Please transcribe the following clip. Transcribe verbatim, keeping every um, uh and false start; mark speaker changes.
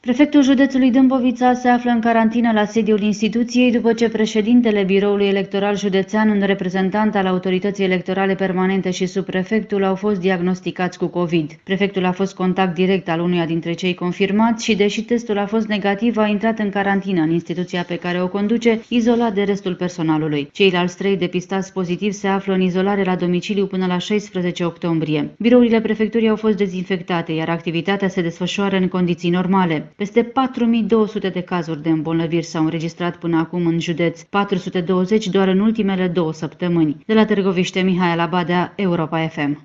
Speaker 1: Prefectul județului Dâmbovița se află în carantină la sediul instituției după ce președintele Biroului Electoral Județean, un reprezentant al Autorității Electorale Permanente și subprefectul au fost diagnosticați cu COVID. Prefectul a fost contact direct al unuia dintre cei confirmați și, deși testul a fost negativ, a intrat în carantină în instituția pe care o conduce, izolat de restul personalului. Ceilalți trei depistați pozitiv se află în izolare la domiciliu până la șaisprezece octombrie. Birourile prefecturii au fost dezinfectate, iar activitatea se desfășoară în condiții normale. Peste patru mii două sute de cazuri de îmbolnăviri s-au înregistrat până acum în județ, patru sute douăzeci doar în ultimele două săptămâni. De la Târgoviște, Mihai Alabadea, Europa F M.